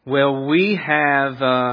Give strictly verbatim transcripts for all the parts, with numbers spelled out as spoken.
Well, we have, uh,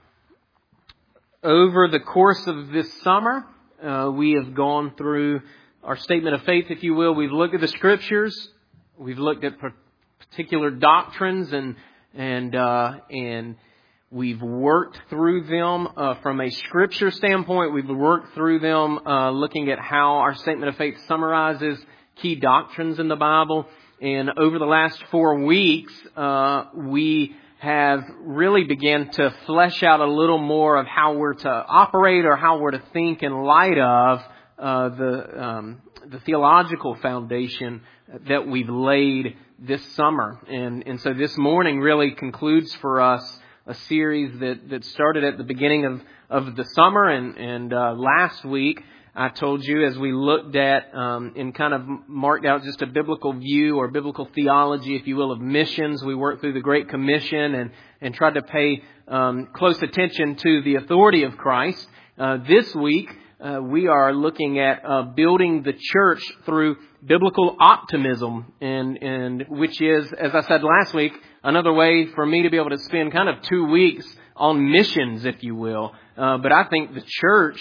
over the course of this summer, uh, we have gone through our statement of faith, if you will. We've looked at the Scriptures. We've looked at particular doctrines and, and, uh, and we've worked through them, uh, from a Scripture standpoint. We've worked through them, uh, looking at how our statement of faith summarizes key doctrines in the Bible. And over the last four weeks, uh, we have really began to flesh out a little more of how we're to operate or how we're to think in light of uh, the um, the theological foundation that we've laid this summer. And and so this morning really concludes for us a series that, that started at the beginning of, of the summer. And, and uh, last week I told you, as we looked at um, and kind of marked out just a biblical view or biblical theology, if you will, of missions, we worked through the Great Commission and, and tried to pay um, close attention to the authority of Christ. Uh, this week, uh, we are looking at uh, building the church through biblical optimism, and, and which is, as I said last week, another way for me to be able to spend kind of two weeks on missions, if you will. Uh, but I think the church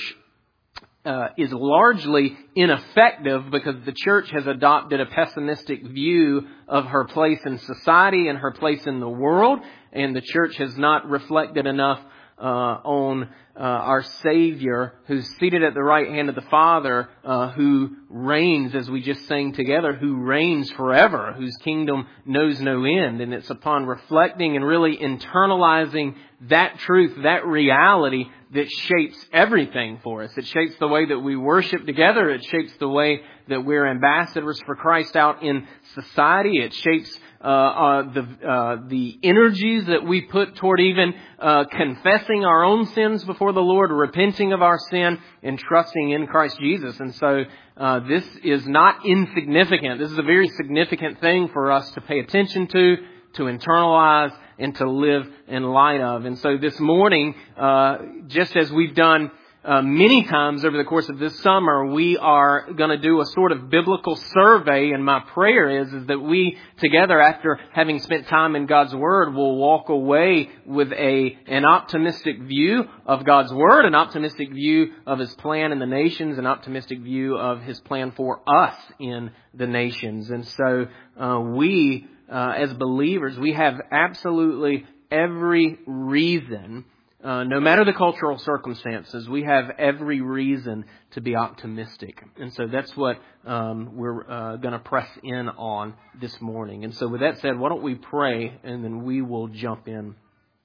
Uh, is largely ineffective because the church has adopted a pessimistic view of her place in society and her place in the world, and the church has not reflected enough uh, on uh, our Savior, who's seated at the right hand of the Father, uh, who reigns, as we just sang together, who reigns forever, whose kingdom knows no end. And it's upon reflecting and really internalizing that truth, that reality, that shapes everything for us. It shapes the way that we worship together. It shapes the way that we're ambassadors for Christ out in society. It shapes uh, uh, the uh, the energies that we put toward even uh, confessing our own sins before the Lord, repenting of our sin, and trusting in Christ Jesus. And so uh, this is not insignificant. This is a very significant thing for us to pay attention to, to internalize, and to live in light of. And so this morning, uh, just as we've done uh, many times over the course of this summer, we are going to do a sort of biblical survey. And my prayer is, is that we together, after having spent time in God's Word, will walk away with a an optimistic view of God's Word, an optimistic view of His plan in the nations, an optimistic view of His plan for us in the nations. And so uh, we Uh, as believers, we have absolutely every reason, uh, no matter the cultural circumstances, we have every reason to be optimistic. And so that's what um, we're uh, going to press in on this morning. And so with that said, why don't we pray and then we will jump in.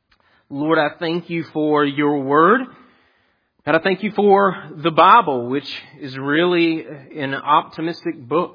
Lord, I thank you for your word. And I thank you for the Bible, which is really an optimistic book.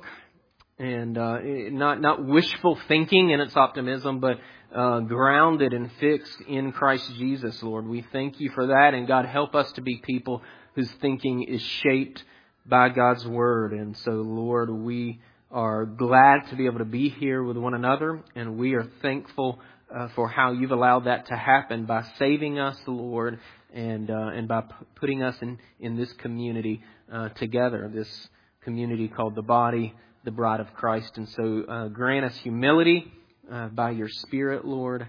And uh, not not wishful thinking in its optimism, but uh, grounded and fixed in Christ Jesus, Lord. We thank you for that. And God, help us to be people whose thinking is shaped by God's Word. And so, Lord, we are glad to be able to be here with one another. And we are thankful uh, for how you've allowed that to happen by saving us, Lord, and uh, and by p- putting us in, in this community uh, together, this community called the body, the bride of Christ. And so uh, grant us humility uh, by your Spirit, Lord,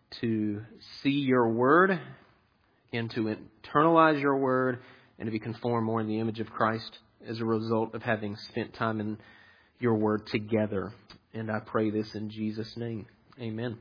to see your word and to internalize your word and to be conformed more in the image of Christ as a result of having spent time in your word together. And I pray this in Jesus' name. Amen.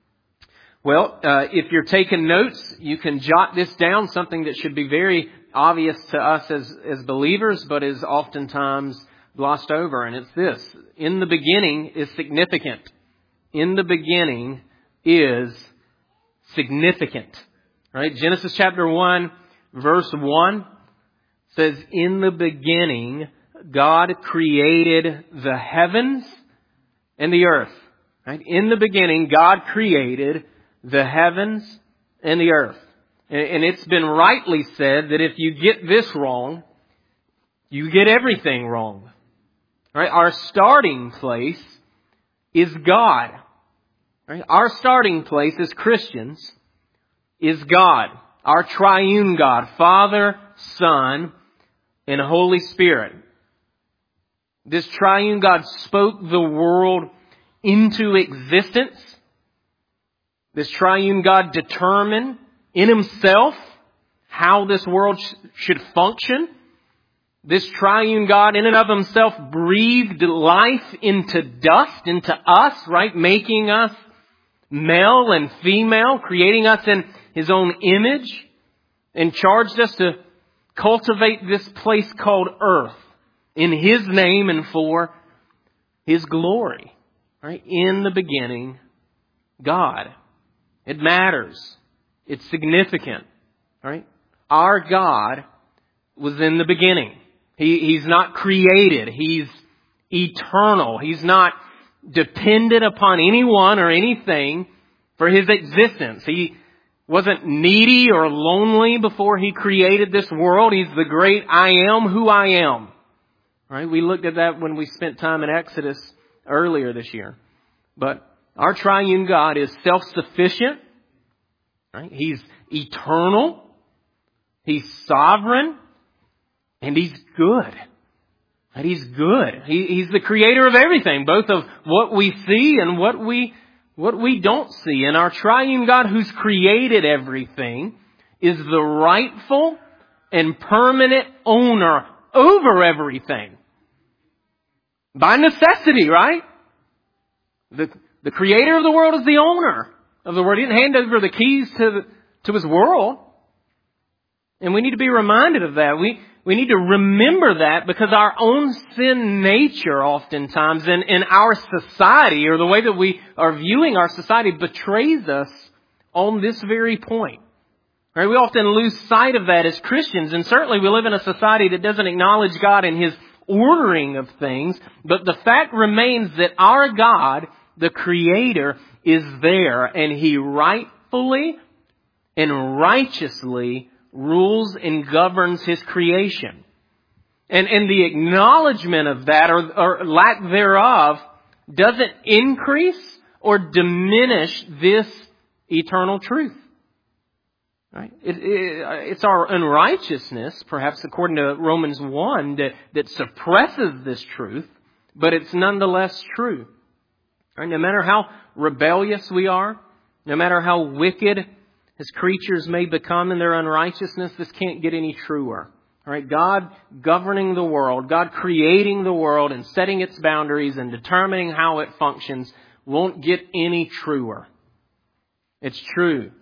Well, uh, if you're taking notes, you can jot this down, something that should be very obvious to us as, as believers, but is oftentimes glossed over, and it's this: in the beginning is significant. In the beginning is significant. Right? Genesis chapter one, verse one says, "In the beginning, God created the heavens and the earth." Right? In the beginning, God created the heavens and the earth. And it's been rightly said that if you get this wrong, you get everything wrong. Right? Our starting place is God. Right? Our starting place as Christians is God. Our triune God, Father, Son, and Holy Spirit. This triune God spoke the world into existence This triune God determined in Himself how this world sh- should function. This triune God in and of Himself breathed life into dust, into us, right? Making us male and female, creating us in His own image, and charged us to cultivate this place called earth in His name and for His glory. Right? In the beginning, God. It matters. It's significant. Right? Our God was in the beginning. He, he's not created. He's eternal. He's not dependent upon anyone or anything for His existence. He wasn't needy or lonely before He created this world. He's the great I am who I am. Right? We looked at that when we spent time in Exodus earlier this year. But our triune God is self-sufficient. Right? He's eternal. He's sovereign. And He's good. And He's good. He, he's the creator of everything, both of what we see and what we what we don't see. And our triune God, who's created everything, is the rightful and permanent owner over everything. By necessity, right? The, the creator of the world is the owner of the world. He didn't hand over the keys to, the, to His world. And we need to be reminded of that. We we need to remember that because our own sin nature oftentimes in, in our society, or the way that we are viewing our society, betrays us on this very point. Right? We often lose sight of that as Christians, and certainly we live in a society that doesn't acknowledge God in His ordering of things. But the fact remains that our God, the Creator, is there, and He rightfully and righteously rules and governs His creation. And, and the acknowledgement of that, or, or lack thereof, doesn't increase or diminish this eternal truth. Right? It, it, it's our unrighteousness, perhaps according to Romans one, that, that suppresses this truth, but it's nonetheless true. Right? No matter how rebellious we are, no matter how wicked as creatures may become in their unrighteousness, this can't get any truer. All right, God governing the world, God creating the world and setting its boundaries and determining how it functions won't get any truer. It's true.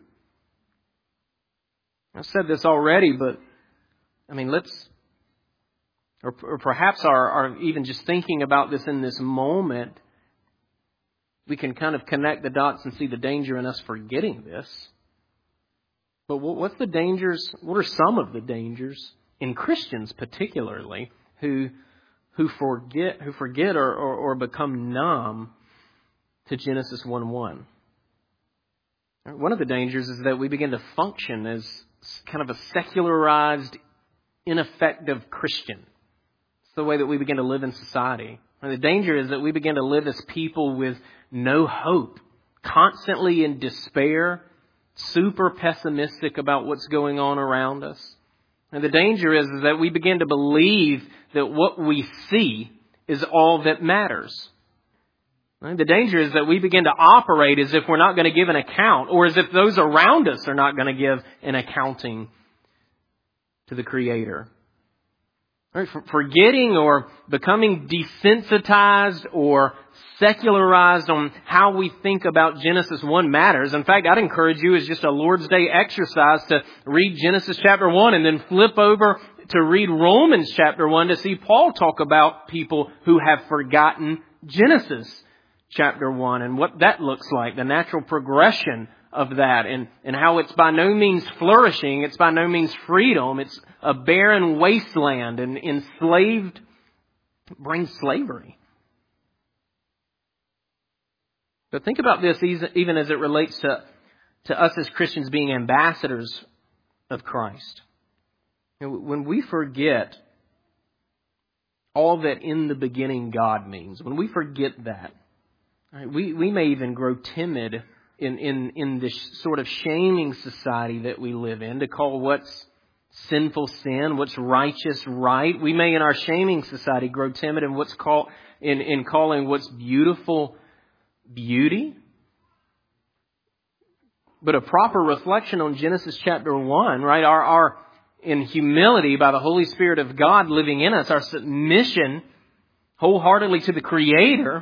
I've said this already, but I mean, let's, or, or perhaps our, our even just thinking about this in this moment, we can kind of connect the dots and see the danger in us forgetting this. But what's the dangers? What are some of the dangers in Christians, particularly, who who forget who forget or, or, or become numb to Genesis one one? One of the dangers is that we begin to function as kind of a secularized, ineffective Christian. It's the way that we begin to live in society. And the danger is that we begin to live as people with no hope, constantly in despair, super pessimistic about what's going on around us. And the danger is, is that we begin to believe that what we see is all that matters. Right? The danger is that we begin to operate as if we're not going to give an account, or as if those around us are not going to give an accounting to the Creator. Right? Forgetting or becoming desensitized or secularized on how we think about Genesis one matters. In fact, I'd encourage you as just a Lord's Day exercise to read Genesis chapter one and then flip over to read Romans chapter one to see Paul talk about people who have forgotten Genesis chapter one and what that looks like, the natural progression of that, and, and how it's by no means flourishing, it's by no means freedom, it's a barren wasteland, and enslaved brings slavery. But think about this even as it relates to, to us as Christians being ambassadors of Christ. When we forget all that in the beginning God means, when we forget that, right, we, we may even grow timid in, in, in this sort of shaming society that we live in to call what's sinful sin, what's righteous right. We may in our shaming society grow timid in what's called in, in calling what's beautiful beauty. but a proper reflection on Genesis chapter one, right? Our, our, in humility by the Holy Spirit of God living in us, our submission wholeheartedly to the Creator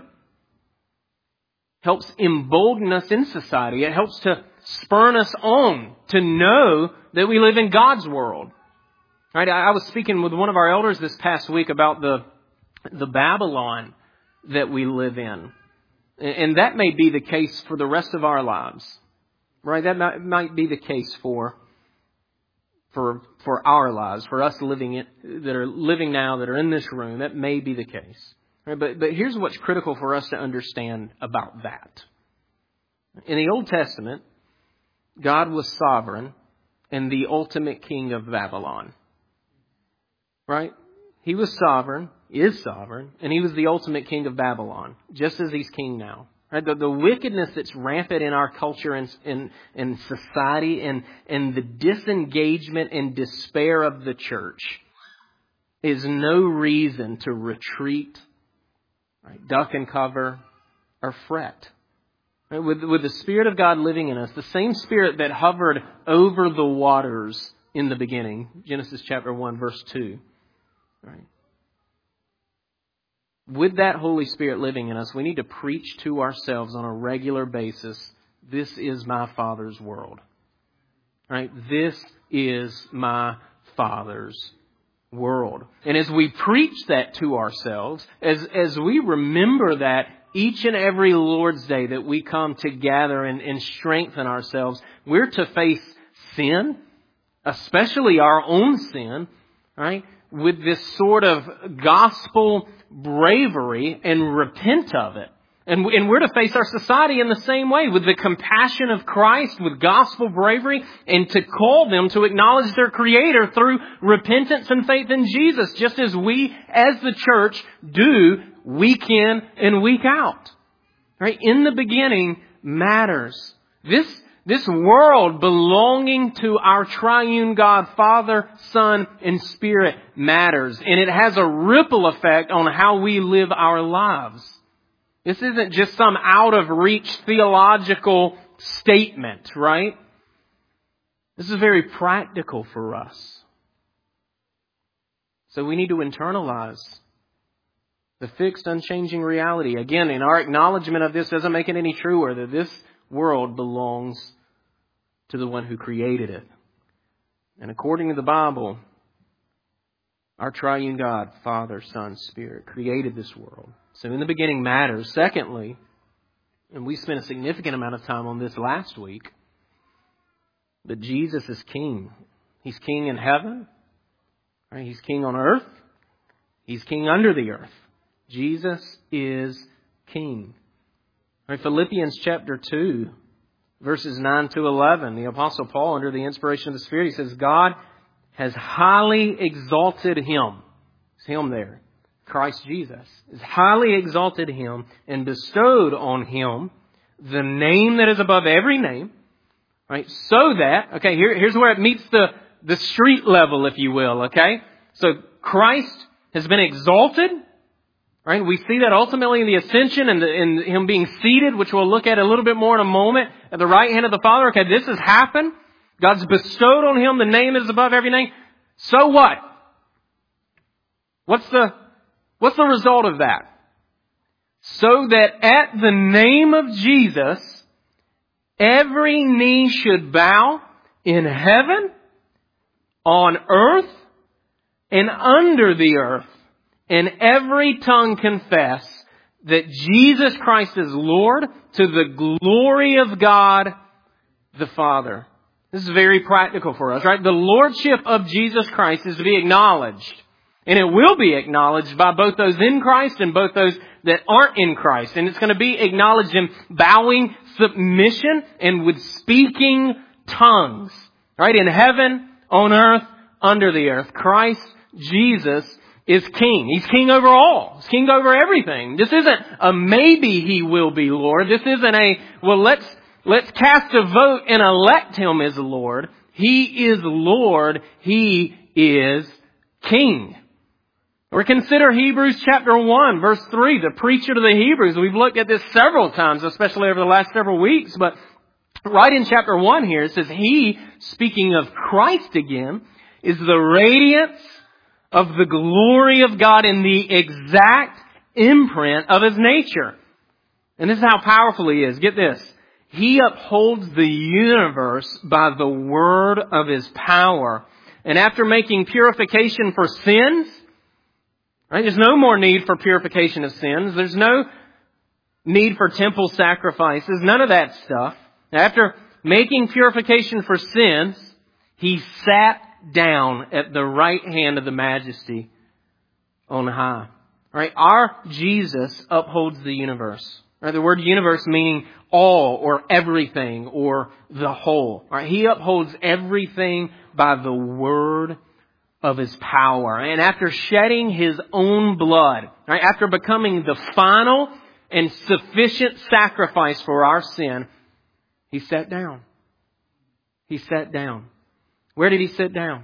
helps embolden us in society. It helps to spur us on to know that we live in God's world. Right? I was speaking with one of our elders this past week about the the Babylon that we live in. And that may be the case for the rest of our lives. Right? That might, might be the case for for for our lives, for us living it, that are living now, that are in this room. That may be the case. Right? But but here's what's critical for us to understand about that. In the Old Testament, God was sovereign and the ultimate king of Babylon. Right? He was sovereign, is sovereign, and He was the ultimate king of Babylon, just as He's king now. Right? The, the wickedness that's rampant in our culture and in, in society, and, and the disengagement and despair of the church is no reason to retreat, right, duck and cover, or fret. Right? With, with the Spirit of God living in us, the same Spirit that hovered over the waters in the beginning, Genesis chapter one, verse two. Right. With that Holy Spirit living in us, we need to preach to ourselves on a regular basis, this is my Father's world. Right? This is my Father's world. And as we preach that to ourselves, as, as we remember that each and every Lord's Day that we come to gather and, and strengthen ourselves, we're to face sin, especially our own sin, right? With this sort of gospel bravery and repent of it. And, and we're to face our society in the same way, with the compassion of Christ, with gospel bravery, and to call them to acknowledge their Creator through repentance and faith in Jesus, just as we as the church do week in and week out. Right? In the beginning matters. This This world belonging to our triune God, Father, Son, and Spirit matters. And it has a ripple effect on how we live our lives. This isn't just some out-of-reach theological statement, right? This is very practical for us. So we need to internalize the fixed, unchanging reality. Again, in our acknowledgement of this doesn't make it any truer that this world belongs to the one who created it. And according to the Bible, our triune God, Father, Son, Spirit, created this world. So in the beginning matters. Secondly, and we spent a significant amount of time on this last week, that Jesus is King. He's King in heaven. Right? He's King on earth. He's King under the earth. Jesus is King. Right? Philippians chapter two, verses nine to eleven, the Apostle Paul, under the inspiration of the Spirit, he says, God has highly exalted Him. It's Him there. Christ Jesus has highly exalted Him and bestowed on Him the name that is above every name. Right? So that, okay, here, here's where it meets the, the street level, if you will, okay? So Christ has been exalted. Right? We see that ultimately in the ascension and, the, and Him being seated, which we'll look at a little bit more in a moment, at the right hand of the Father. Okay, this has happened. God's bestowed on Him the name that is above every name. So what? What's the, what's the result of that? So that at the name of Jesus, every knee should bow in heaven, on earth, and under the earth. And every tongue confess that Jesus Christ is Lord, to the glory of God the Father. This is very practical for us, right? The Lordship of Jesus Christ is to be acknowledged. And it will be acknowledged by both those in Christ and both those that aren't in Christ. And it's going to be acknowledged in bowing submission and with speaking tongues. Right? In heaven, on earth, under the earth. Christ Jesus is King. He's King over all. He's King over everything. This isn't a maybe He will be Lord. This isn't a, well, let's, let's cast a vote and elect Him as Lord. He is Lord. He is King. Or consider Hebrews chapter one, verse three, the preacher to the Hebrews. We've looked at this several times, especially over the last several weeks, but right in chapter one here, it says, He, speaking of Christ again, is the radiance of the glory of God in the exact imprint of His nature. And this is how powerful He is. Get this. He upholds the universe by the word of His power. And after making purification for sins, right, there's no more need for purification of sins. There's no need for temple sacrifices. None of that stuff. After making purification for sins, He sat down at the right hand of the Majesty on high. All right, our Jesus upholds the universe. Right, the word universe meaning all or everything or the whole. Right, He upholds everything by the word of His power. And after shedding His own blood, right, after becoming the final and sufficient sacrifice for our sin, He sat down. He sat down. Where did He sit down?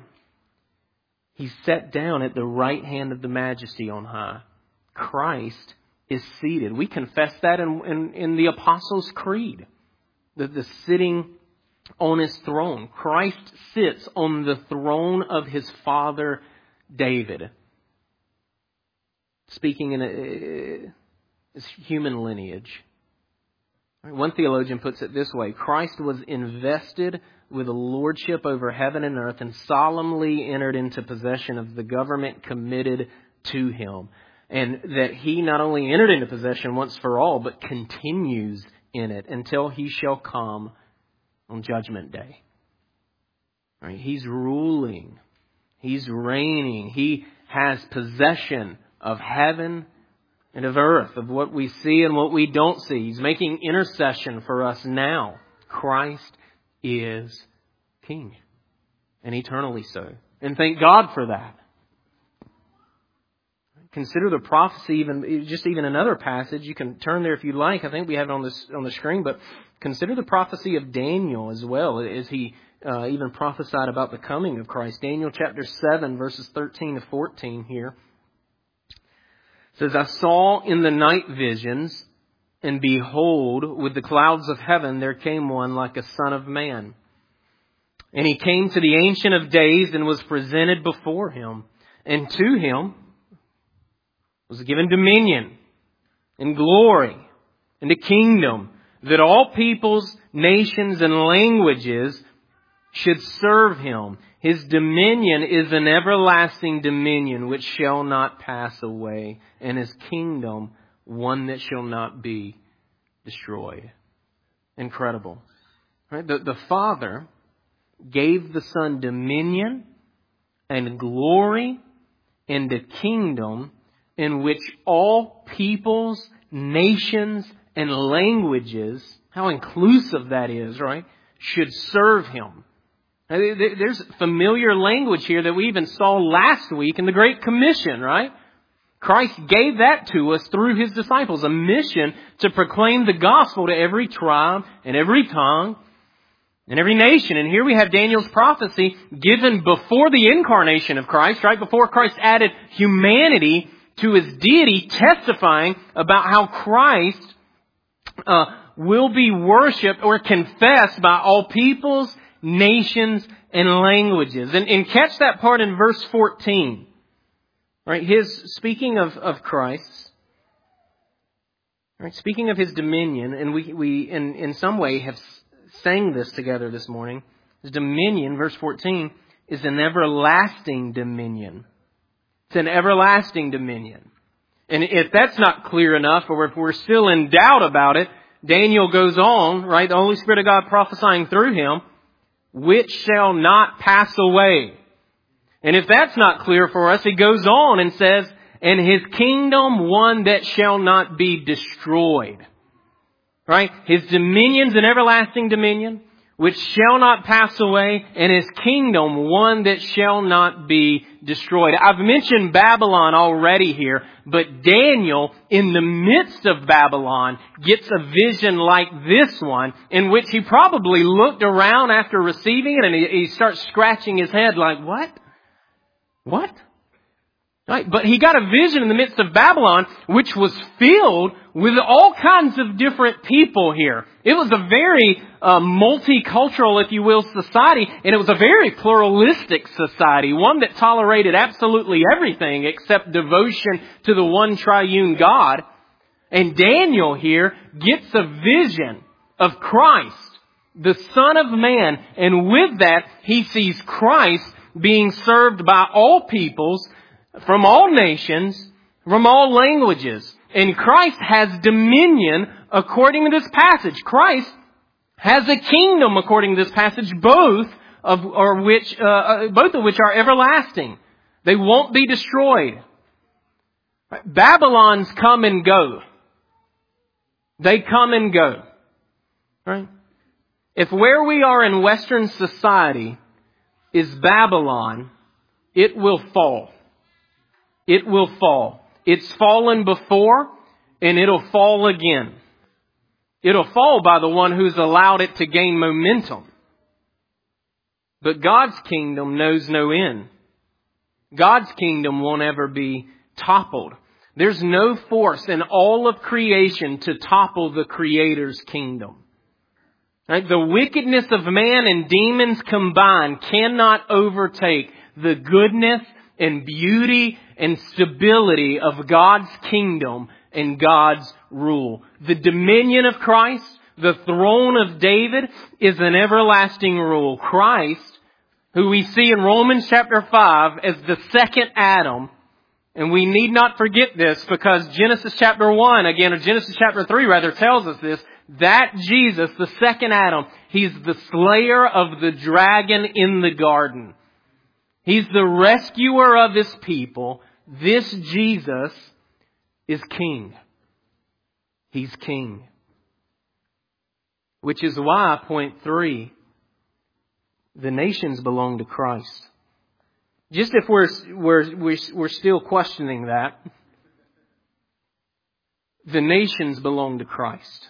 He sat down at the right hand of the Majesty on high. Christ is seated. We confess that in, in, in the Apostles' Creed. The, the sitting on His throne. Christ sits on the throne of His father David. Speaking in a, His human lineage. One theologian puts it this way. Christ was invested with lordship over heaven and earth and solemnly entered into possession of the government committed to Him. And that He not only entered into possession once for all, but continues in it until He shall come on Judgment Day. Right? He's ruling. He's reigning. He has possession of heaven and of earth, of what we see and what we don't see. He's making intercession for us now. Christ is King. And eternally so. And thank God for that. Consider the prophecy, even just even another passage. You can turn there if you like. I think we have it on this on the screen. But consider the prophecy of Daniel as well, as he uh, even prophesied about the coming of Christ. Daniel chapter seven, verses thirteen to fourteen here. It says, I saw in the night visions, and behold, with the clouds of heaven there came one like a son of man. And he came to the Ancient of Days and was presented before Him. And to Him was given dominion and glory and a kingdom that all peoples, nations, and languages should serve Him. His dominion is an everlasting dominion which shall not pass away, and His kingdom one that shall not be destroyed. Incredible. Right? The, the Father gave the Son dominion and glory and a kingdom in which all peoples, nations, and languages, how inclusive that is, right, should serve Him. There's familiar language here that we even saw last week in the Great Commission, right? Christ gave that to us through His disciples, a mission to proclaim the gospel to every tribe and every tongue and every nation. And here we have Daniel's prophecy given before the incarnation of Christ, right? Before Christ added humanity to His deity, testifying about how Christ uh, will be worshipped or confessed by all peoples, nations, and languages. And, and catch that part in verse fourteen. Right, his speaking of, of Christ, right, speaking of His dominion, and we we in, in some way have sang this together this morning. His dominion, verse fourteen, is an everlasting dominion. It's an everlasting dominion. And if that's not clear enough, or if we're still in doubt about it, Daniel goes on, right, the Holy Spirit of God prophesying through him, which shall not pass away. And if that's not clear for us, he goes on and says, and His kingdom one that shall not be destroyed. Right? His dominion's an everlasting dominion, which shall not pass away, and His kingdom one that shall not be destroyed. I've mentioned Babylon already here, but Daniel, in the midst of Babylon, gets a vision like this one, in which he probably looked around after receiving it, and he, he starts scratching his head like, what? What? Right? But he got a vision in the midst of Babylon, which was filled with all kinds of different people here. It was a very uh, multicultural, if you will, society, and it was a very pluralistic society, one that tolerated absolutely everything except devotion to the one triune God. And Daniel here gets a vision of Christ, the Son of Man, and with that he sees Christ being served by all peoples, from all nations, from all languages. And Christ has dominion according to this passage. Christ has a kingdom according to this passage, both of or which uh, both of which are everlasting. They won't be destroyed. Babylon's come and go. They come and go. Right? If where we are in Western society is Babylon, it will fall. It will fall. It's fallen before, and it'll fall again. It'll fall by the one who's allowed it to gain momentum. But God's kingdom knows no end. God's kingdom won't ever be toppled. There's no force in all of creation to topple the Creator's kingdom. Right? The wickedness of man and demons combined cannot overtake the goodness and beauty and stability of God's kingdom and God's rule. The dominion of Christ, the throne of David, is an everlasting rule. Christ, who we see in Romans chapter five as the second Adam, and we need not forget this because Genesis chapter one, again, or Genesis chapter three rather, tells us this, that Jesus, the second Adam, he's the slayer of the dragon in the garden. He's the rescuer of his people. This Jesus is king. He's king. Which is why, point three, the nations belong to Christ. Just if we're, we're, we're, we're still questioning that, the nations belong to Christ.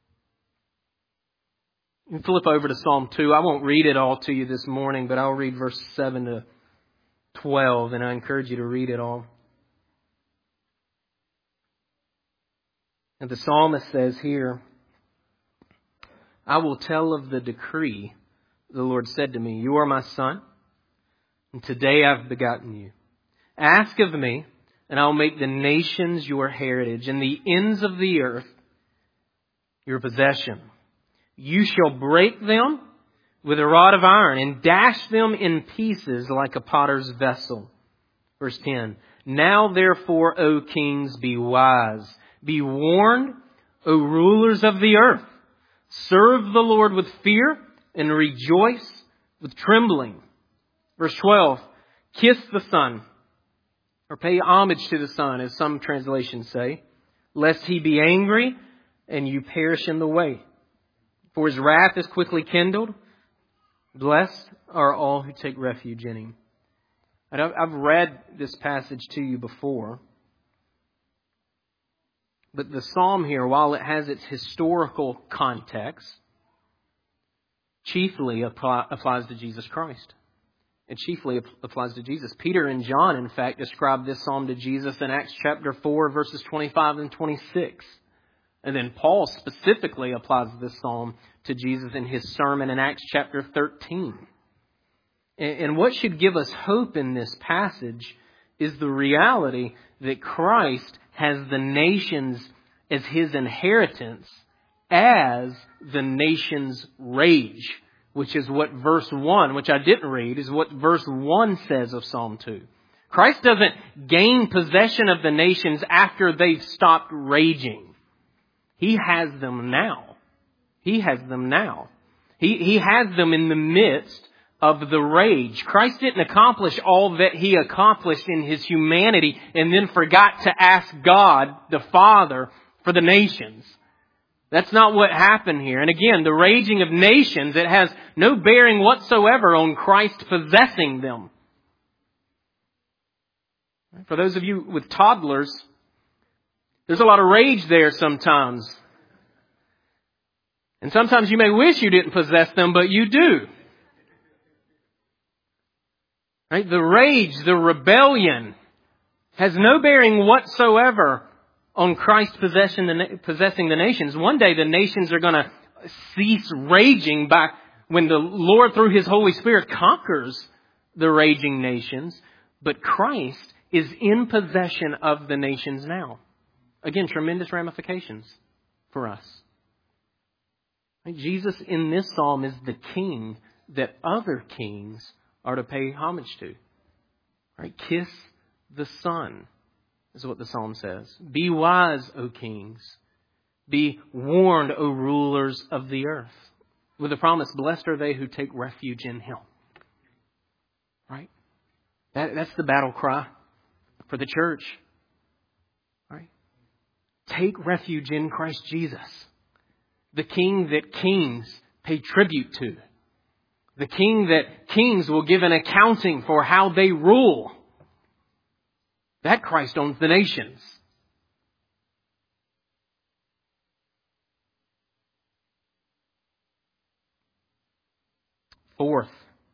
You can flip over to Psalm two. I won't read it all to you this morning, but I'll read verse seven to twelve, and I encourage you to read it all. And the psalmist says here, I will tell of the decree. The Lord said to me, you are my son, and today I've begotten you. Ask of me, and I'll make the nations your heritage, and the ends of the earth your possession. You shall break them with a rod of iron and dash them in pieces like a potter's vessel. Verse ten. Now therefore, O kings, be wise. Be warned, O rulers of the earth. Serve the Lord with fear and rejoice with trembling. Verse twelve. Kiss the Son, or pay homage to the Son, as some translations say, lest he be angry and you perish in the way. For his wrath is quickly kindled. Blessed are all who take refuge in him. And I've read this passage to you before. But the psalm here, while it has its historical context, chiefly apply, applies to Jesus Christ. It chiefly applies to Jesus. Peter and John, in fact, described this psalm to Jesus in Acts chapter four, verses twenty-five and twenty-six. And then Paul specifically applies this psalm to Jesus in his sermon in Acts chapter thirteen. And what should give us hope in this passage is the reality that Christ has the nations as his inheritance as the nations rage, which is what verse one, which I didn't read, is what verse one says of Psalm two. Christ doesn't gain possession of the nations after they've stopped raging. He has them now. He has them now. He, he has them in the midst of the rage. Christ didn't accomplish all that he accomplished in his humanity and then forgot to ask God, the Father, for the nations. That's not what happened here. And again, the raging of nations, it has no bearing whatsoever on Christ possessing them. For those of you with toddlers, there's a lot of rage there sometimes. And sometimes you may wish you didn't possess them, but you do. Right? The rage, the rebellion, has no bearing whatsoever on Christ possessing the, possessing the nations. One day the nations are going to cease raging by when the Lord through His Holy Spirit conquers the raging nations. But Christ is in possession of the nations now. Again, tremendous ramifications for us. Jesus in this psalm is the king that other kings are to pay homage to. Right? Kiss the Son is what the psalm says. Be wise, O kings. Be warned, O rulers of the earth. With the promise, blessed are they who take refuge in Him. Right? That, that's the battle cry for the church. Right? Take refuge in Christ Jesus. The King that kings pay tribute to. The King that kings will give an accounting for how they rule. That Christ owns the nations. Fourth,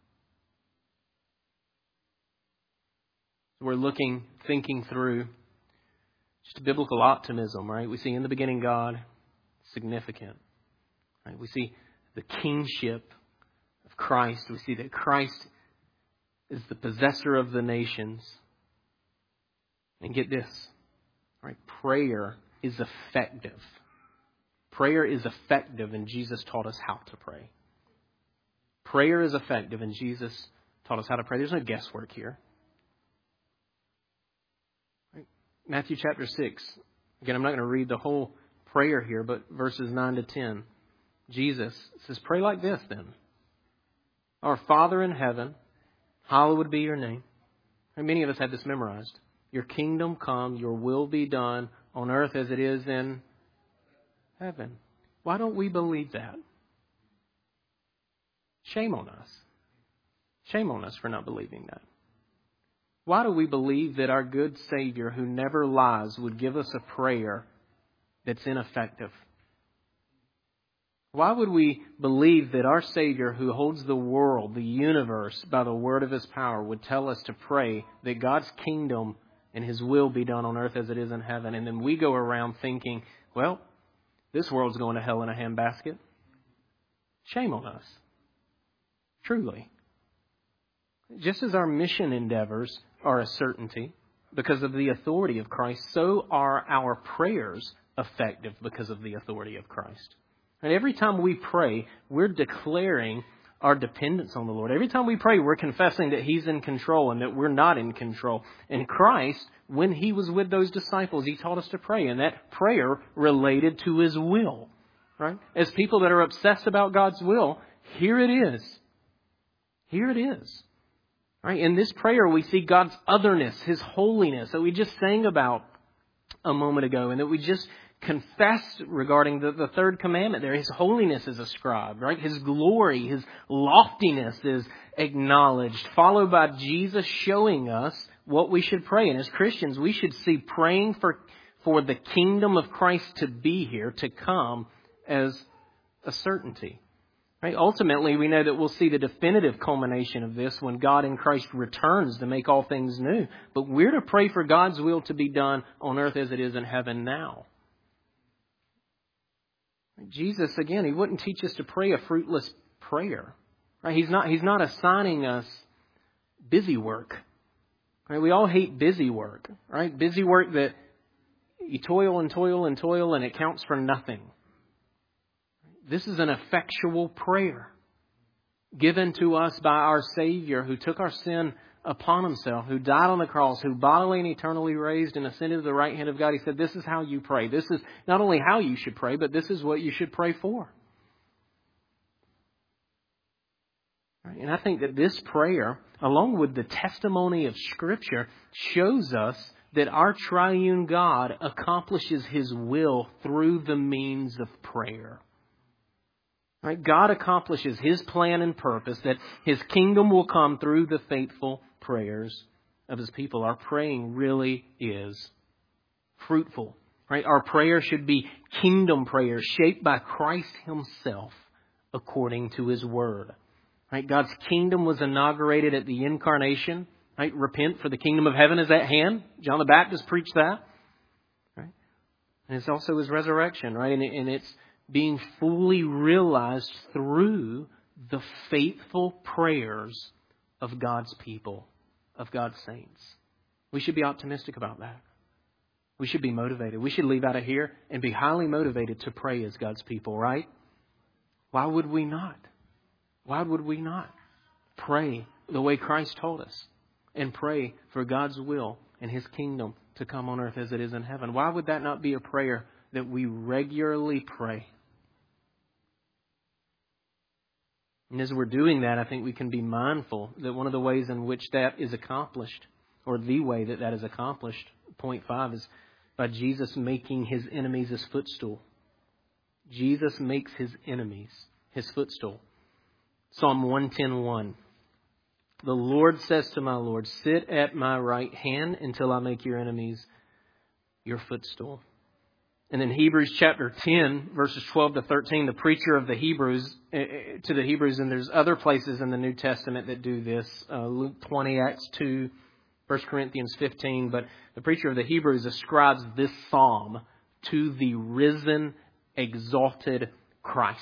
we're looking, thinking through just biblical optimism, right? We see in the beginning God, significant. Right? We see the kingship of Christ. We see that Christ is the possessor of the nations. And get this, right? Prayer is effective. Prayer is effective, and Jesus taught us how to pray. Prayer is effective, and Jesus taught us how to pray. There's no guesswork here. Right? Matthew chapter six. Again, I'm not going to read the whole prayer here, but verses nine to ten. Jesus says, pray like this then. Our Father in heaven, hallowed be your name. And many of us have this memorized. Your kingdom come, your will be done on earth as it is in heaven. Why don't we believe that? Shame on us. Shame on us for not believing that. Why do we believe that our good Savior who never lies would give us a prayer that's ineffective? Why would we believe that our Savior who holds the world, the universe, by the word of His power would tell us to pray that God's kingdom and His will be done on earth as it is in heaven? And then we go around thinking, well, this world's going to hell in a handbasket. Shame on us. Truly. Just as our mission endeavors are a certainty because of the authority of Christ, so are our prayers effective because of the authority of Christ. And every time we pray, we're declaring our dependence on the Lord. Every time we pray, we're confessing that He's in control and that we're not in control. And Christ, when He was with those disciples, He taught us to pray. And that prayer related to His will. Right? As people that are obsessed about God's will, here it is. Here it is. Right? In this prayer, we see God's otherness, His holiness that we just sang about a moment ago, and that we just confessed regarding the, the third commandment there. His holiness is ascribed, right? His glory, His loftiness is acknowledged, followed by Jesus showing us what we should pray. And as Christians, we should see praying for, for the kingdom of Christ to be here, to come, as a certainty. Right? Ultimately, we know that we'll see the definitive culmination of this when God in Christ returns to make all things new. But we're to pray for God's will to be done on earth as it is in heaven now. Jesus, again, He wouldn't teach us to pray a fruitless prayer. Right? He's not, He's not assigning us busy work. Right? We all hate busy work. Right? Busy work that you toil and toil and toil and it counts for nothing. This is an effectual prayer given to us by our Savior who took our sin upon Himself, who died on the cross, who bodily and eternally raised and ascended to the right hand of God. He said, this is how you pray. This is not only how you should pray, but this is what you should pray for. And I think that this prayer, along with the testimony of Scripture, shows us that our triune God accomplishes His will through the means of prayer. Right? God accomplishes His plan and purpose that His kingdom will come through the faithful prayers of His people. Our praying really is fruitful. Right? Our prayer should be kingdom prayer shaped by Christ Himself according to His word. Right? God's kingdom was inaugurated at the incarnation. Right? Repent, for the kingdom of heaven is at hand. John the Baptist preached that. Right? And it's also His resurrection, right? And, and it's being fully realized through the faithful prayers of God's people, of God's saints. We should be optimistic about that. We should be motivated. We should leave out of here and be highly motivated to pray as God's people, right? Why would we not? Why would we not pray the way Christ told us and pray for God's will and His kingdom to come on earth as it is in heaven? Why would that not be a prayer that we regularly pray? And as we're doing that, I think we can be mindful that one of the ways in which that is accomplished, or the way that that is accomplished, point five, is by Jesus making His enemies His footstool. Jesus makes His enemies His footstool. Psalm one ten one. The Lord says to my Lord, sit at my right hand until I make your enemies your footstool. And in Hebrews chapter ten, verses twelve to thirteen, the preacher of the Hebrews, to the Hebrews, and there's other places in the New Testament that do this, uh, Luke twenty, Acts two, First Corinthians fifteen, but the preacher of the Hebrews ascribes this psalm to the risen, exalted Christ.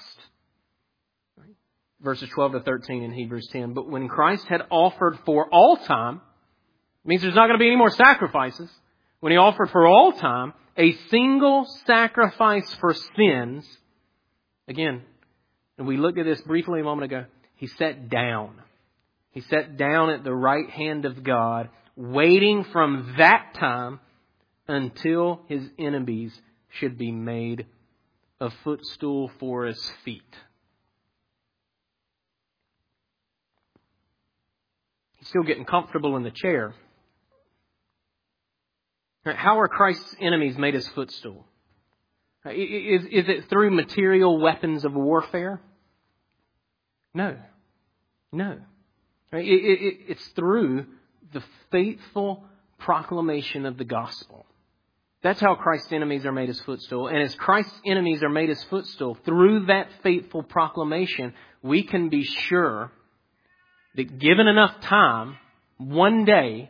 Verses twelve to thirteen in Hebrews ten. But when Christ had offered for all time, it means there's not going to be any more sacrifices. When He offered for all time a single sacrifice for sins, again, and we looked at this briefly a moment ago, He sat down. He sat down at the right hand of God, waiting from that time until His enemies should be made a footstool for His feet. He's still getting comfortable in the chair. How are Christ's enemies made His footstool? Is, is it through material weapons of warfare? No. No. It, it, it's through the faithful proclamation of the gospel. That's how Christ's enemies are made His footstool. And as Christ's enemies are made His footstool, through that faithful proclamation, we can be sure that given enough time, one day,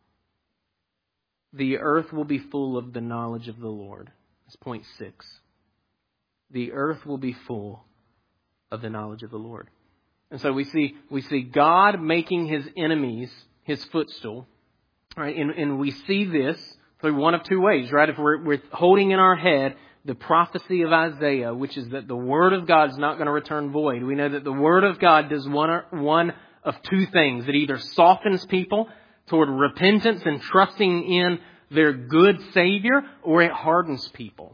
the earth will be full of the knowledge of the Lord. That's point six. The earth will be full of the knowledge of the Lord. And so we see we see God making His enemies His footstool. Right? And, and we see this through one of two ways, right? If we're, we're holding in our head the prophecy of Isaiah, which is that the Word of God is not going to return void. We know that the Word of God does one, one of two things. It either softens people toward repentance and trusting in their good Savior, or it hardens people.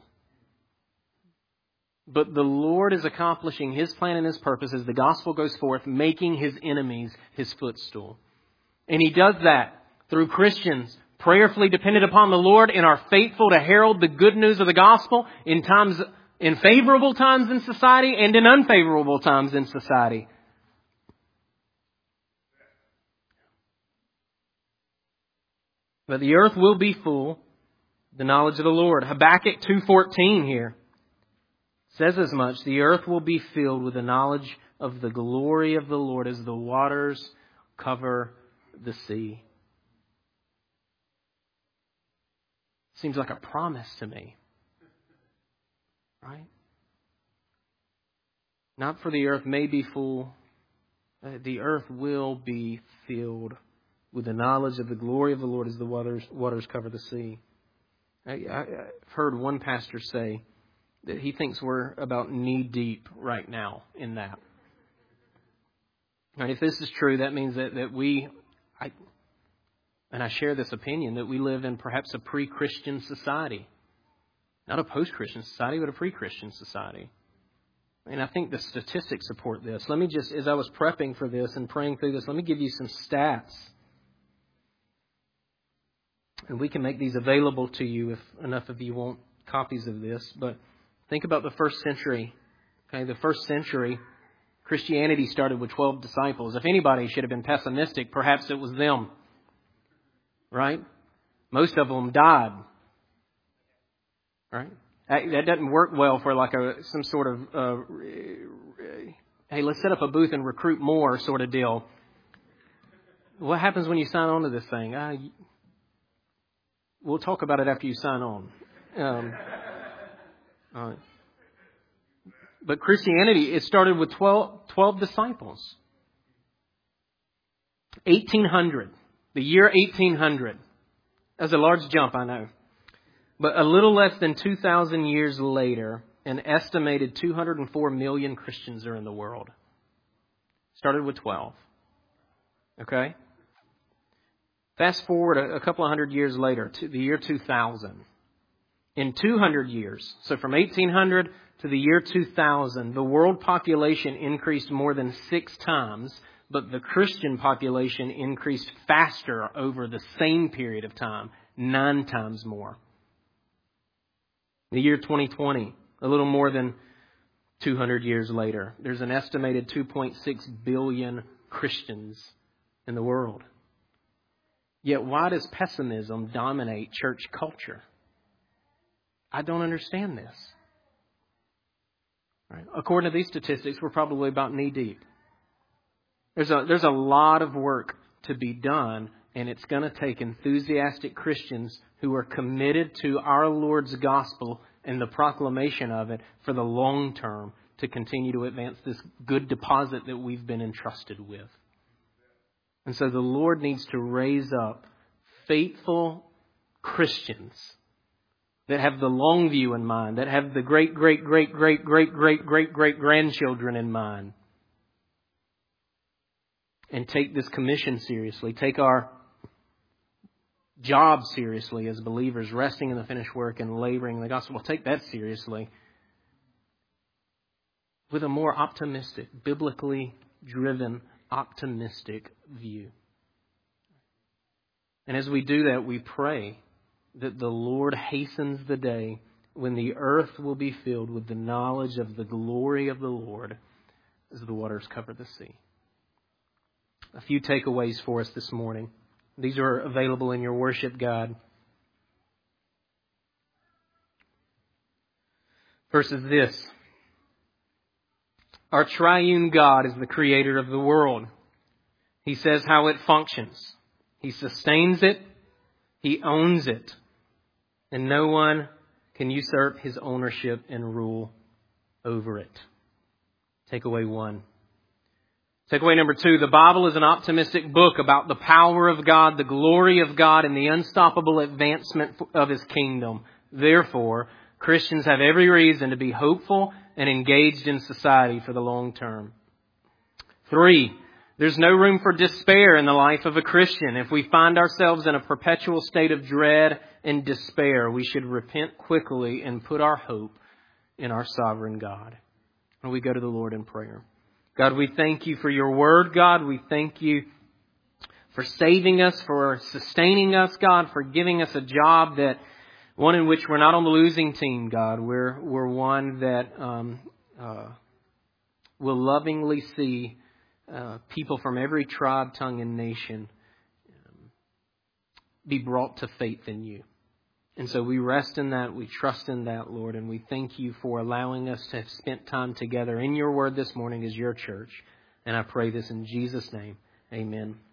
But the Lord is accomplishing His plan and His purpose as the gospel goes forth, making His enemies His footstool. And He does that through Christians prayerfully dependent upon the Lord and are faithful to herald the good news of the gospel in times, in favorable times in society and in unfavorable times in society. But the earth will be full of the knowledge of the Lord. Habakkuk two fourteen here says as much. The earth will be filled with the knowledge of the glory of the Lord as the waters cover the sea. Seems like a promise to me. Right? Not for the earth may be full. The earth will be filled with the knowledge of the glory of the Lord as the waters, waters cover the sea. I, I, I've heard one pastor say that he thinks we're about knee deep right now in that. And if this is true, that means that, that we, I, and I share this opinion, that we live in perhaps a pre-Christian society. Not a post-Christian society, but a pre-Christian society. And I think the statistics support this. Let me just, as I was prepping for this and praying through this, let me give you some stats. And we can make these available to you if enough of you want copies of this. But think about the first century. Okay, the first century, Christianity started with twelve disciples. If anybody should have been pessimistic, perhaps it was them. Right? Most of them died. Right? That doesn't work well for like a some sort of, uh, hey, let's set up a booth and recruit more sort of deal. what happens when you sign on to this thing? Uh, we'll talk about it after you sign on. Um, uh, but Christianity, it started with twelve, twelve disciples. eighteen hundred. The year eighteen hundred. That's a large jump, I know. But a little less than two thousand years later, an estimated two hundred four million Christians are in the world. Started with twelve. Okay? Fast forward a, a couple of hundred years later to the year two thousand. In two hundred years, so from eighteen hundred to the year two thousand, the world population increased more than six times, but the Christian population increased faster over the same period of time, nine times more. The year twenty twenty, a little more than two hundred years later, there's an estimated two point six billion Christians in the world. Yet why does pessimism dominate church culture? I don't understand this. Right. According to these statistics, we're probably about knee deep. There's a, there's a lot of work to be done, and it's going to take enthusiastic Christians who are committed to our Lord's gospel and the proclamation of it for the long term to continue to advance this good deposit that we've been entrusted with. And so the Lord needs to raise up faithful Christians that have the long view in mind, that have the great, great, great, great, great, great, great, great grandchildren in mind. And take this commission seriously. Take our job seriously as believers, resting in the finished work and laboring in the gospel. We'll take that seriously with a more optimistic, biblically driven, optimistic view. And as we do that, we pray that the Lord hastens the day when the earth will be filled with the knowledge of the glory of the Lord as the waters cover the sea. A few takeaways for us this morning. These are available in your worship guide. First is this. Our triune God is the creator of the world. He says how it functions. He sustains it. He owns it. And no one can usurp his ownership and rule over it. Takeaway one. Takeaway number two, the Bible is an optimistic book about the power of God, the glory of God, and the unstoppable advancement of His kingdom. Therefore, Christians have every reason to be hopeful and engaged in society for the long term. Three, there's no room for despair in the life of a Christian. If we find ourselves in a perpetual state of dread and despair, we should repent quickly and put our hope in our sovereign God. And we go to the Lord in prayer. God, we thank you for your word, God. We thank you for saving us, for sustaining us, God, for giving us a job that one in which we're not on the losing team, God. We're, we're one that um, uh, will lovingly see uh, people from every tribe, tongue, and nation um, be brought to faith in you. And so we rest in that, we trust in that, Lord, and we thank you for allowing us to have spent time together in your word this morning as your church. And I pray this in Jesus' name. Amen.